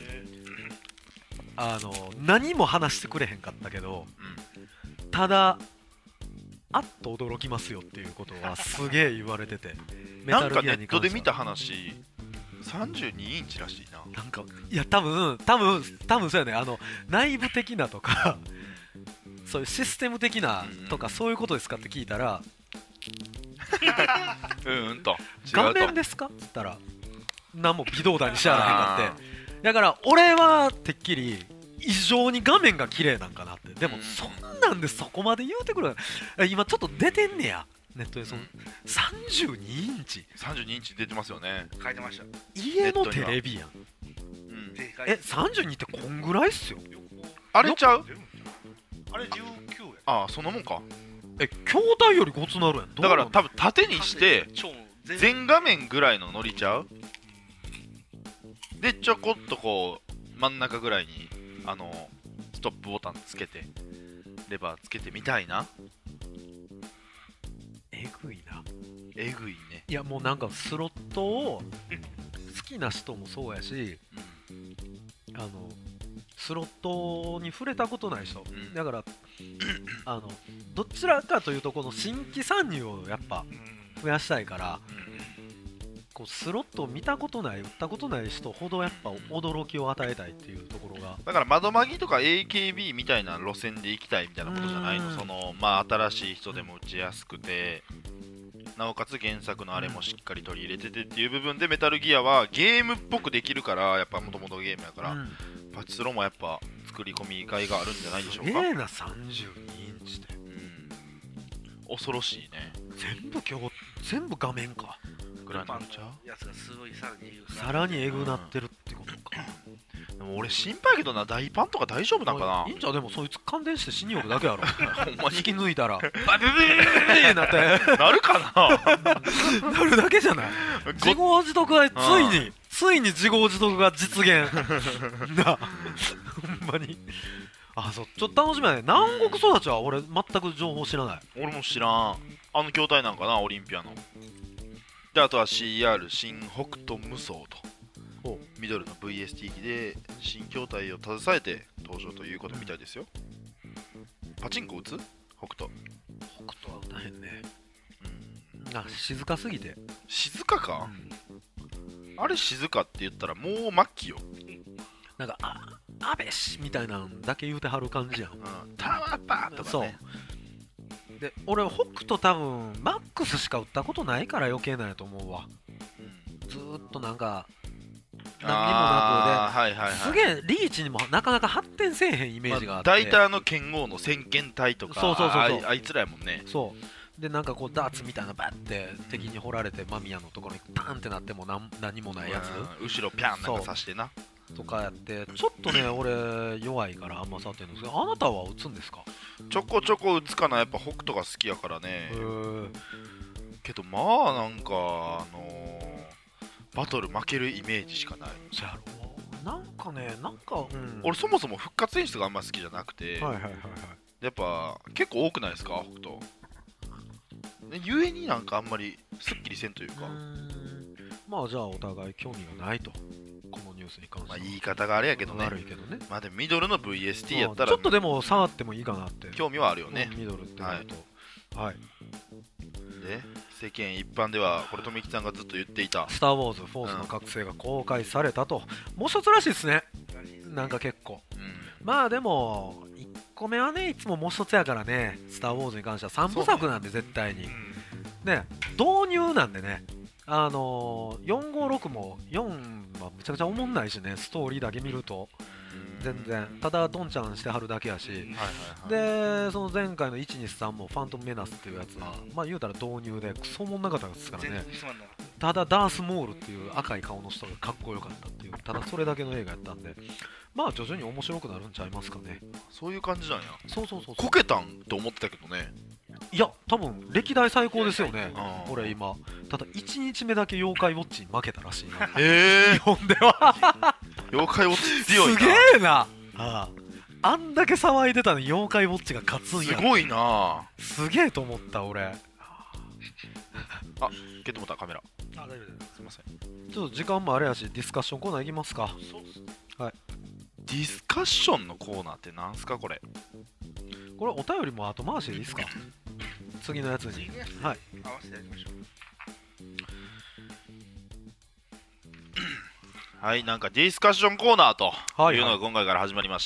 何も話してくれへんかったけど、ただあっと驚きますよっていうことはすげえ言われててなんかネットで見た話32インチらしいな。 なんかいや多分そうやね、内部的なとかそういうシステム的なとかそういうことですかって聞いたら画面ですかって言ったら何も微動だにしやらへんかって、だから俺はてっきり異常に画面が綺麗なんかなって。でもそんなんでそこまで言うてくる。今ちょっと出てんねやネットでその32インチ 32インチ出てますよね。 書いてました。 家のテレビやん。32ってこんぐらいっすよ。 あれちゃう？ あれ19や。 ああ、そんなもんか。 筐体よりごつなるやん。 だから多分縦にして全画面ぐらいのノリちゃう？でちょこっとこう真ん中ぐらいにストップボタンつけてレバーつけてみたいな。 えぐいな。 えぐいね。 いやもうなんかスロットを好きな人もそうやし、スロットに触れたことない人、だからどちらかというとこの新規参入をやっぱ増やしたいから、こうスロットを見たことない打ったことない人ほどやっぱ驚きを与えたいっていうところが、 だから窓マギとか AKB みたいな路線で行きたいみたいなことじゃないの？その新しい人でも打ちやすくて、なおかつ原作のあれもしっかり取り入れててっていう部分で、メタルギアはゲームっぽくできるから、やっぱもともとゲームやから、パチスロもやっぱ作り込みがいがあるんじゃないでしょうか。 な32インチで、 恐ろしいね。 全部画面か。 グラパンのやつがすごいさらにエグなってるってことか。 でも俺心配やけどな、大パンとか大丈夫なんかな。 いいんちゃう？でもそいつ感電して死によるだけやろ。 ほんまに引き抜いたらバブブーなってなるかな。 なるだけじゃない。自業自得がついに自業自得が実現な。ほんまに。そう、ちょっと楽しみだね。南国育ちは俺全く情報知らない。 俺も知らん。筐体なんかな、オリンピアの。であとは CR 新北斗無双とミドルの VST 機で新筐体を携えて登場ということみたいですよ。パチンコ打つ？北斗は打たへんね。静かすぎて。 静かか、あれ静かって言ったらもう末期よ。 なんか安倍氏みたいなんだけ言うてはる感じやん。 タワーパーとかね。 で俺北斗多分マックスしか打ったことないから余計なんやと思うわ。ずーっとなんか何にもなくで、すげえリーチにもなかなか発展せえへんイメージがあって、 大体剣王の先遣隊とかあいつらやもんね。 そうで、なんかこうダーツみたいなバッて敵に掘られて間宮のところにパンってなっても何もないやつ、 後ろピャンなんか刺してなとかやって、ちょっとね俺弱いからあんま触ってるんですけど、あなたは打つんですか？ ちょこちょこ打つかな。やっぱ北斗が好きやからね。けどなんかバトル負けるイメージしかない。 そやろ。なんかね、 俺そもそも復活演出があんま好きじゃなくて、やっぱ結構多くないですか北斗。ゆえになんかあんまりすっきりせんというか。 じゃあお互い興味がないと、このニュースに関しては。 言い方があれやけどね。 悪いけどね。 でもミドルの VST やったらちょっとでも触ってもいいかなって興味はあるよね。 ミドルってなると。で世間一般ではこれ富木さんがずっと言っていたスター・ウォーズフォースの覚醒が公開されたと、もう一つらしいですね。なんか結構、でも1個目はねいつももう一つやからね。スター・ウォーズに関しては3部作なんで絶対にね、導入なんでね。456も4はめちゃくちゃおもんないしね、ストーリーだけ見ると全然ただドンちゃんしてはるだけやし、でその前回の123もファントムメナスっていうやつは言うたら導入でクソもんなかったですからね。ただダースモールっていう赤い顔の人がかっこよかったっていう、ただそれだけの映画やったんで、徐々に面白くなるんちゃいますかね。 そういう感じなんや。 そうこけたんって思ってたけどね。 いや多分歴代最高ですよね。俺今ただ1日目だけ妖怪ウォッチに負けたらしいな。日本では妖怪ウォッチ強いな。 すげえな。あんだけ騒いでたのに妖怪ウォッチが勝つんや。 すごいな。 すげえと思った俺。 けどまたカメラ。 大丈夫です。 すいません。 ちょっと時間もあれやしディスカッションコーナーいきますか。 ディスカッションのコーナーってなんすかこれ。 これお便りも後回しでいいですか。次のやつに合わせてやりましょう。 なんかディスカッションコーナーというのが今回から始まりまして、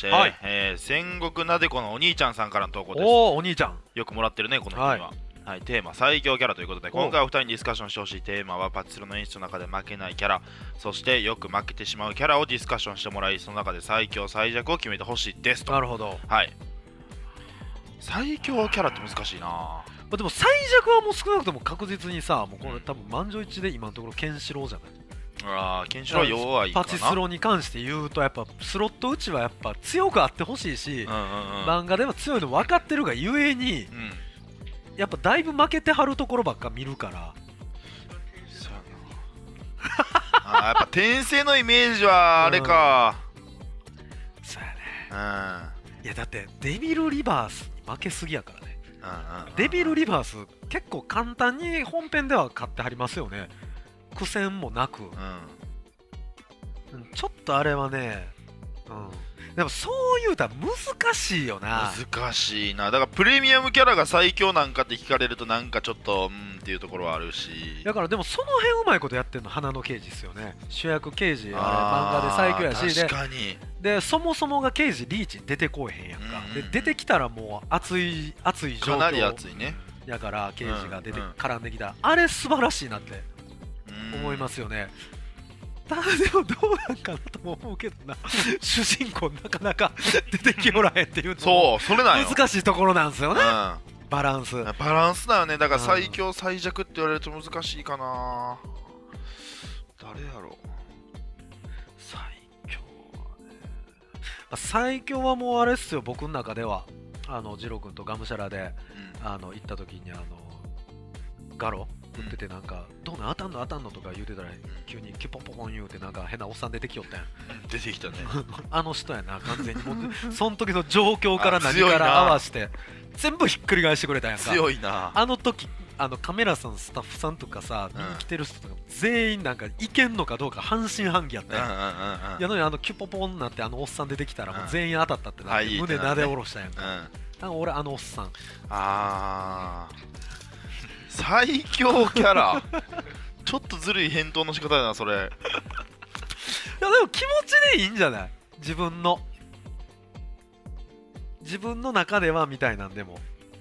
戦国なでこのお兄ちゃんさんからの投稿です。 お兄ちゃんよくもらってるねこの人には。テーマ最強キャラということで、今回お二人にディスカッションしてほしいテーマはパチスロの演出の中で負けないキャラ、そしてよく負けてしまうキャラをディスカッションしてもらい、その中で最強最弱を決めてほしいですと。 なるほど。 最強キャラって難しいな。 でも最弱はもう少なくとも確実にさ、もうこれ多分満場一致で今のところケンシロウじゃない。 ああ、ケンシロウは弱いかな。 パチスロに関して言うとやっぱスロット打ちはやっぱ強くあってほしいし、漫画では強いの分かってるがゆえに、やっぱだいぶ負けてはるところばっか見るから。 そうやな。やっぱ転生のイメージはあれか。 そうやね。いやだってデビルリバースに負けすぎやからね。デビルリバース結構簡単に本編では勝ってはりますよね。苦戦もなく、ちょっとあれはね、でもそう言うたら難しいよな。 難しいな。だからプレミアムキャラが最強なんかって聞かれるとなんかちょっとっていうところはあるし、 だからでもその辺うまいことやってるの花の刑事ですよね。主役刑事あれ漫画で最強やし、 確かにでそもそもが刑事リーチ出てこえへんやんか、で出てきたらもう熱い状況かなり熱いね。 やから刑事が出て絡んできたら、あれ素晴らしいなって思いますよね。ただでもどうなんかなとも思うけどな主人公なかなか出てきおらへんっていうのもそれなんよ難しいところなんですよね、バランスだよね。だから最強最弱って言われると難しいかな。誰やろう。 最強はね、最強はもうあれっすよ、僕の中ではジロー君とがむしゃらで、行った時にガロ打っててなんか、どうなん当たんのとか言うてたら、急にキュポポポン言うてなんか変なおっさん出てきよったやん。 出てきたねあの人やな、完全にもうその時の状況から何から合わせて全部ひっくり返してくれたやんか。強いな。あの時カメラさんスタッフさんとかさ、見に来てる人とか全員なんかいけんのかどうか半信半疑やったやん。やのにキュポポンになっておっさん出てきたらもう全員当たったってなって、胸なで下ろしたやんか。俺おっさん最強キャラちょっとずるい返答の仕方だなそれ。いやでも気持ちでいいんじゃない、自分の中ではみたいなんでも。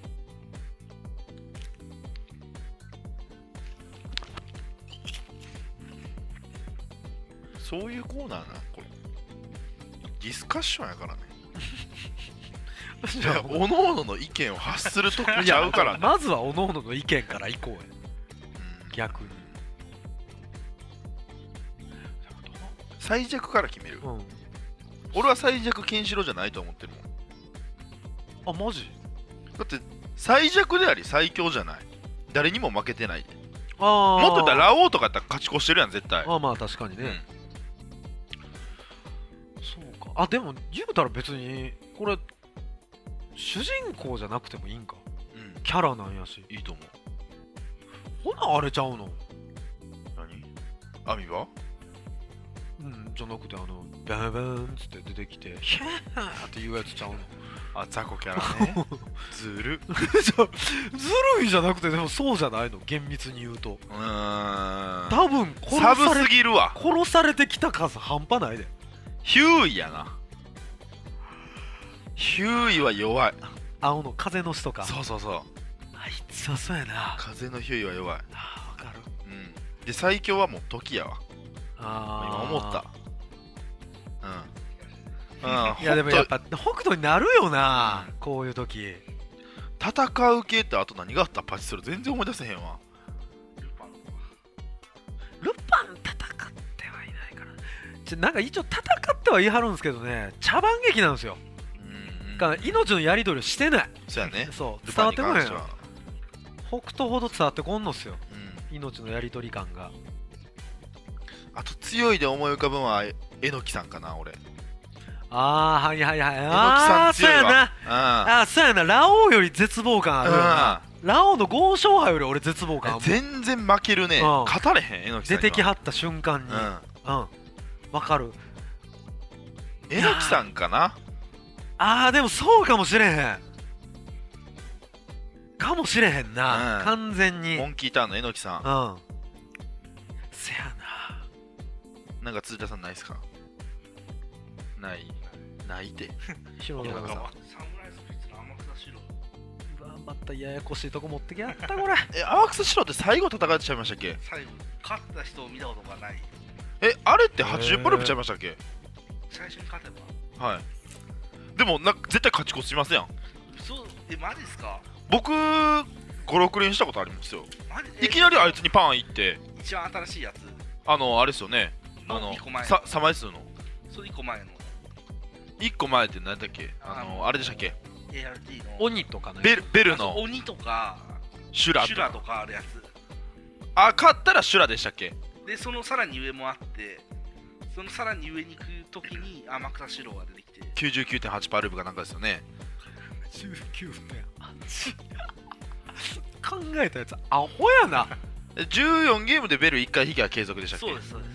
そういうコーナーな、これディスカッションやからねいやおのおのの意見を発するとこちゃうからね。 まずはおのおのの意見からいこうや、逆に最弱から決める、俺は最弱ケンシロウじゃないと思ってるもん。マジ？ だって最弱であり最強じゃない、誰にも負けてないで。もっと言ったらラオウとかやったら勝ち越してるやん絶対。 まあ確かにね、そうか。でも言うたら別にこれ主人公じゃなくてもいいんか、キャラなんやし。 いいと思う。ほなあれちゃうの、 何アミバじゃなくてバンバンっつって出てきてヒャーって言うやつちゃうの。 雑魚キャラねずるずるいじゃなくて、でもそうじゃないの、厳密に言うと。多分サブすぎるわ。 殺されてきた数半端ないで。 ヒューイやな。ヒューイは弱い。 青の風の人か。 そうあいつはそうやな。 風のヒューイは弱い。 わかる。 で最強はもう時やわ。今思った。 いやでもやっぱ北斗になるよな、こういう時。 戦う系ってあと何があった？パチスロ全然思い出せへんわ。 ルパン戦ってはいないからなんか一応戦っては言い張るんですけどね、茶番劇なんですよ。命のやり取りをしてない。 そうやね。 そう伝わってこないよ。北斗ほど伝わってこんのっすよ、命のやり取り感が。 あと強いで思い浮かぶのは榎木さんかな、俺。 はい榎木さん強いわ。 そうやな、ラオウより絶望感あるよな。ラオウの豪勝派より俺絶望感ある。 全然負けるね、勝たれへん榎木さん。 出てきはった瞬間にわかる。 榎木さんかな。 でもそうかもしれへんな、完全に。 モンキーターンの榎木さん。 せやな。 なんか辻田さんないっすか？ないって白の中さん。 サムライスピッツの天草四郎。 またややこしいとこ持ってきやったこれ。 天草四郎って最後戦えちゃいましたっけ？ 最後勝った人を見たことがない。 あれって80パルプちゃいましたっけ？ 最初に勝てば。 はい。でも絶対勝ち越しますやん。 そう、マジっすか？ 僕5、6連したことありますよ。いきなりあいつにパン行って、 一番新しいやつ、 あれですよね、 1個前サマイスのそれ1個前の 1個前って何だっけ、あれでしたっけ、 ART の鬼とかね、 ベルの鬼とかシュラとかあるやつ、 勝ったらシュラでしたっけ。 でそのさらに上もあって、そのさらに上に行くときに天草四郎が出てきて 99.8% ループかなんかですよね。 19.8 考えたやつアホやな。 14ゲームでベル1回引きは継続でしたっけ。 そうですそうです。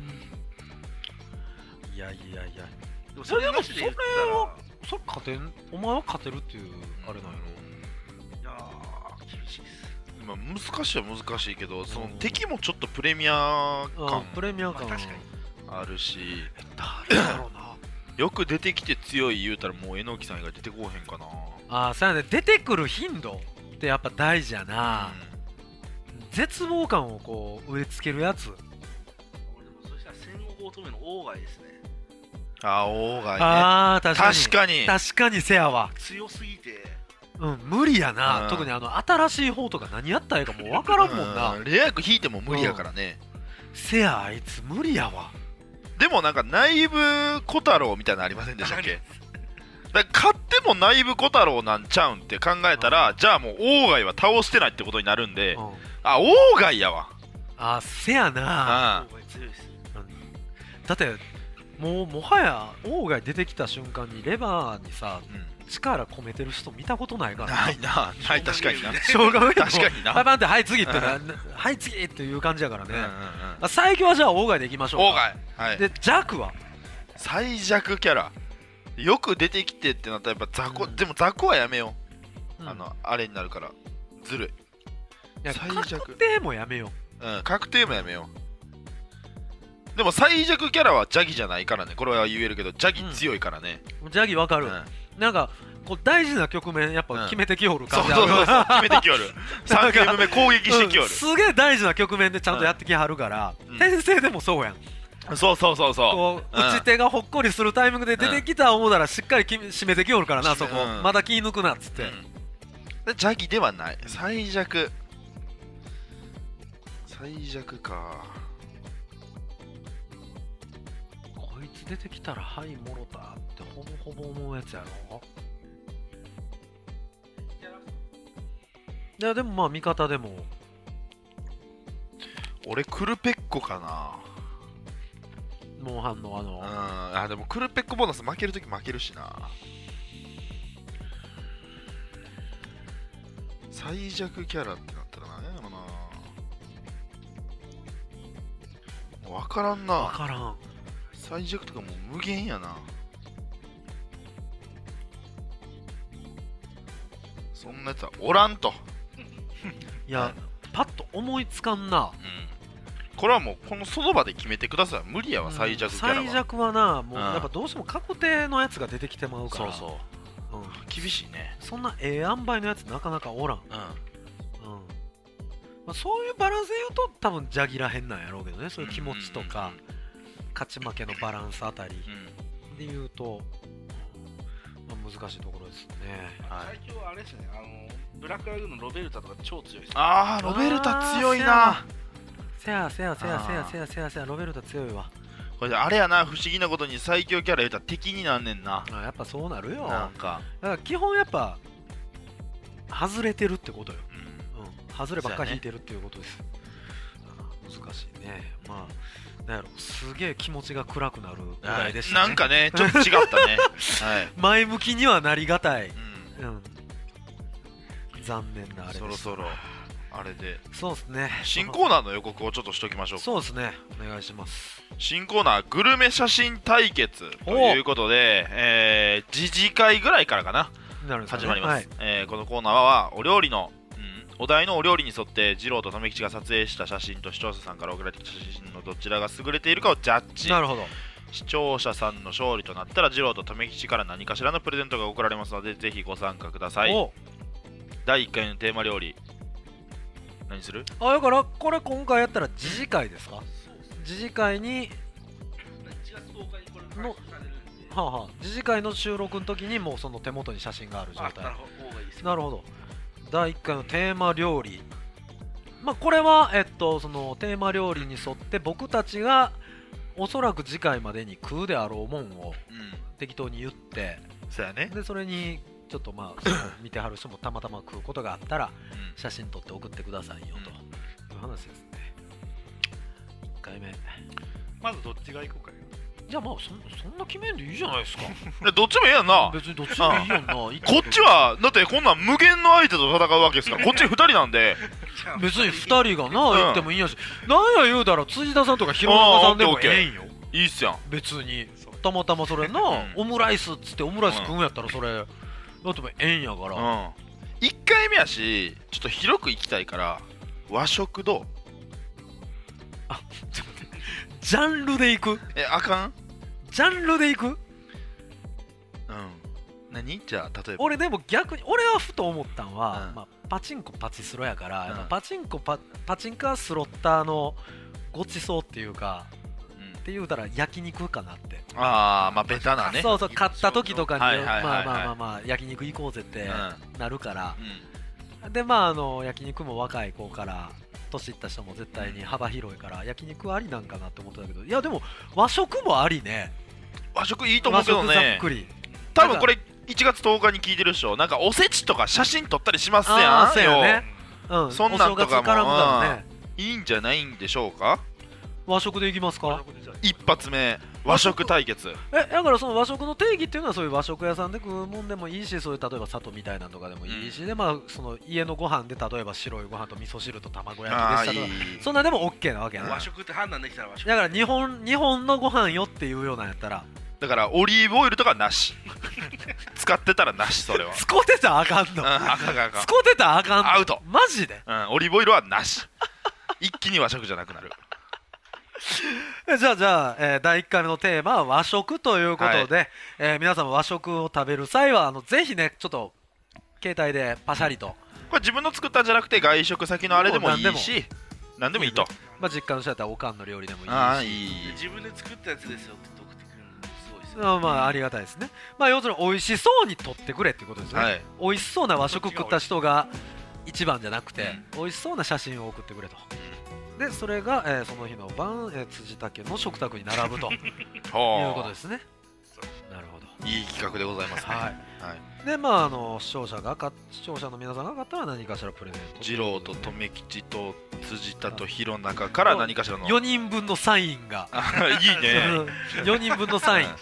いやいやいや、 でもそれなしで言ったらそれ勝てん、お前は勝てるっていうあれなんやいやー厳しいです。 まあ難しいは難しいけど、その敵もちょっとプレミア感プレミア感確かにあるし、 誰だろうな。 よく出てきて強い言うたらもう榎木さんが出てこうへんかな。 そうやね、出てくる頻度ってやっぱ大事やな。絶望感をこう植え付けるやつ。 俺でもそしたら戦後5止めの鴎外ですね。 鴎外ね。確かにせやわ。 強すぎて無理やな、 うん特に新しい方とか何やったらいいかもう分からんもんな。 レア役引いても無理やからね。 せや、あいつ無理やわ。 でもなんか内部小太郎みたいなのありませんでしたっけ。だから勝っても内部小太郎なんちゃうんって考えたら、じゃあもう鴎外は倒してないってことになるんで、鴎外やわ。 せやな。 鴎外強いです。 だってもはや鴎外出てきた瞬間にレバーにさ、力込めてる人見たことないからないな。ない、確かにな。 しょうがない。 確かにな。 パパンってはい次ってはい次っていう感じやからね。最強はじゃあ鴎外でいきましょうか。 鴎外、はい。 で弱は最弱キャラよく出てきてってなったらやっぱ雑魚、でも雑魚はやめよう。あれになるからずるい。 最弱確定もやめよう。確定もやめよう。でも最弱キャラはジャギじゃないからね。これは言えるけどジャギ強いからね。 ジャギわかる。なんかこう大事な局面やっぱ決めてきおる感じ。 そう決めてきおる。3ゲーム目攻撃してきおる。 すげえ大事な局面でちゃんとやってきはるから。転生でもそうやん。 そうこう打ち手がほっこりするタイミングで出てきた思うたらしっかり締めてきおるからな、そこまだ気抜くなっつって。 ジャギではない。最弱か。 こいつ出てきたらはいもろたってほぼ思うやつやろ。いやでもまあ味方でも俺クルペッコかな。 モンハンのでもクルペッコボーナス負けるとき負けるしな。最弱キャラってなったら何やろな。分からんな。 分からん。 最弱とかもう無限やな。そんなやつはおらんと。 いやパッと思いつかんな。 これはもうこのその場で決めてください。無理やわ、最弱キャラは。 最弱はな、もうやっぱどうしても確定のやつが出てきてまうから。 厳しいね。 そんな塩梅のやつなかなかおらん。そういうバランスで言うと多分ジャギらへんなんやろうけどね。そういう気持ちとか勝ち負けのバランスあたりで言うと難しいところですね。 最強はあれですね、ブラックラグーンのロベルタとか超強いです。 ロベルタ強いな。 せやロベルタ強いわ。 これあれやな、不思議なことに最強キャラ言うたら敵になんねんな。 やっぱそうなるよ。 なんかだから基本やっぱ外れてるってことよ。外ればっかり引いてるっていうことです。難しいね。まあなんやろ、すげえ気持ちが暗くなるぐらいでしたね。 なんかね、ちょっと違ったね。 前向きにはなりがたい。残念なあれです。 そろそろあれで。 そうですね。 新コーナーの予告をちょっとしときましょうか。 そうですね。お願いします。 新コーナーグルメ写真対決ということで、次次回ぐらいからかな、始まります。このコーナーはお料理のお題のお料理に沿って二郎と留吉が撮影した写真と視聴者さんから送られてきた写真のどちらが優れているかをジャッジ。 なるほど。 視聴者さんの勝利となったら二郎と留吉から何かしらのプレゼントが送られますので、ぜひご参加ください。第1回のテーマ料理何する？ だからこれ今回やったら次次回ですか？次次回に 1月10日にこれ開始されるんで、 はあはあ、自治会の収録の時にもうその手元に写真がある状態。なるほど。第1回のテーマ料理、まあこれはそのテーマ料理に沿って僕たちがおそらく次回までに食うであろうもんを適当に言って、 そうやね。 でそれにちょっとまあその見てはる人もたまたま食うことがあったら写真撮って送ってくださいよという話ですね。1回目まずどっちが行こうかよ。 じゃあまあそんな決めんでいいじゃないですか。 どっちもええやんな。 別にどっちでもいいやんな。こっちはだってこんなん無限の相手と戦うわけですから、こっち2人なんで別に2人がな言ってもいいやし、なんや言うたら辻田さんとか弘中さんでもええんよ。 いいっすやん。 別にたまたまそれな、オムライスっつってオムライス食うんやったらそれだってもええんやから、 1回目やしちょっと広く行きたいから和食どう？ あ、ちょっと待って、ジャンルでいく？ あかん？ ジャンルでいく？ 何？じゃあ例えば俺でも逆に俺はふと思ったんは、まあ、パチンコパチスロやから、パチンコパチンカースロッターのごちそうっていうか、って言うたら焼肉かなって。 まあベタなね。 そうそう、買った時とかにまあ焼肉行こうぜってなるから、でまあ焼肉も若い子から年いった人も絶対に幅広いから焼肉ありなんかなって思ってたけど、いやでも和食もありね。 和食いいと思うけどね。 和食ざっくり。 多分これ1月10日に聞いてる人、なんかおせちとか写真撮ったりしますやん。 そうやね。 そんなんとかもいいんじゃないんでしょうか。 和食でいきますか。 一発目和食対決。 だからその和食の定義っていうのはそういう和食屋さんで食うもんでもいいし、そういう例えば里みたいなのとかでもいいし、でまあその家のご飯で例えば白いご飯と味噌汁と卵焼きでしたとか、そんなでも OK なわけやな。 和食って判断できたら和食だから日本のご飯よっていうようなんやったら、 だからオリーブオイルとかなし使ってたらなし。それは使ってたらあかんの。 あかん使ってたらあかんの。 アウト。 マジで。 オリーブオイルはなし。一気に和食じゃなくなる。 じゃあ、第1回目のテーマは和食ということで、皆さんも和食を食べる際はぜひね、ちょっと携帯でパシャリと、 これ自分の作ったんじゃなくて外食先のあれでもいいし、何でもいいと。 まあ実家の人だったらおかんの料理でもいいし、 自分で作ったやつですよって送ってくるのすごいですね。 まあありがたいですね。まあ要するに美味しそうに撮ってくれっていうことですね。美味しそうな和食食った人が一番じゃなくて、美味しそうな写真を送ってくれと。でそれが、その日の晩、辻竹の食卓に並ぶということですね。なるほど。 いい企画でございますね。 でまあ視聴者の皆さんが買ったら何かしらプレゼント。 次郎と留吉と辻田と弘中から何かしらの 4人分のサインがいいね。 4人分のサイン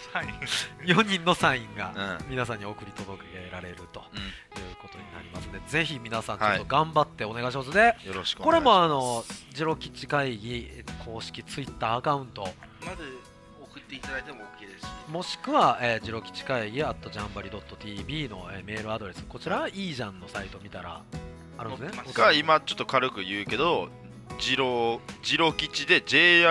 4人のサインが皆さんに送り届けられるということになりますので、ぜひ皆さんちょっと頑張ってお願いします。でよろしくこれもジロ吉会議公式ツイッターアカウントまで送っていただいても OK ですし、 もしくはジロ吉会議@jambari.tv のメールアドレス、こちらはいいじゃんのサイト見たらあるんですね。 今ちょっと軽く言うけど、ジロ吉で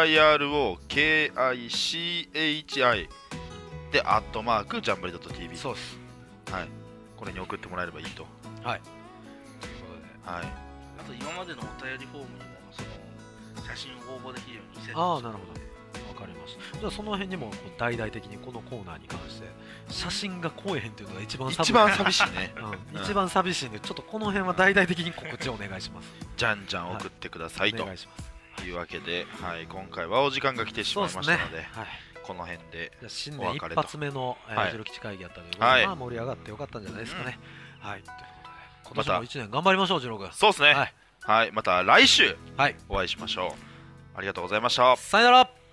JIROKICHI で@jambari.tv、 そうです。 はい、これに送ってもらえればいいと。 はい。 ということで、はい。 あと今までのお便りフォームにもその写真を応募できるように設定して。 ああ、なるほど。わかりました。じゃあその辺にも大々的にこのコーナーに関して写真が来えへんというのが一番寂しいね。 一番寂しいんで、ちょっとこの辺は大々的に告知をお願いします。 じゃんじゃん送ってくださいと。 お願いします。 というわけで、はい、今回はお時間が来てしまいましたので、この辺で新年一発目のジロ吉会議やったということで、まあ盛り上がってよかったんじゃないですかね。はい。ということで、今年も1年頑張りましょう、ジロ君。 そうですね。はい、また来週お会いしましょう。ありがとうございました。 さよなら。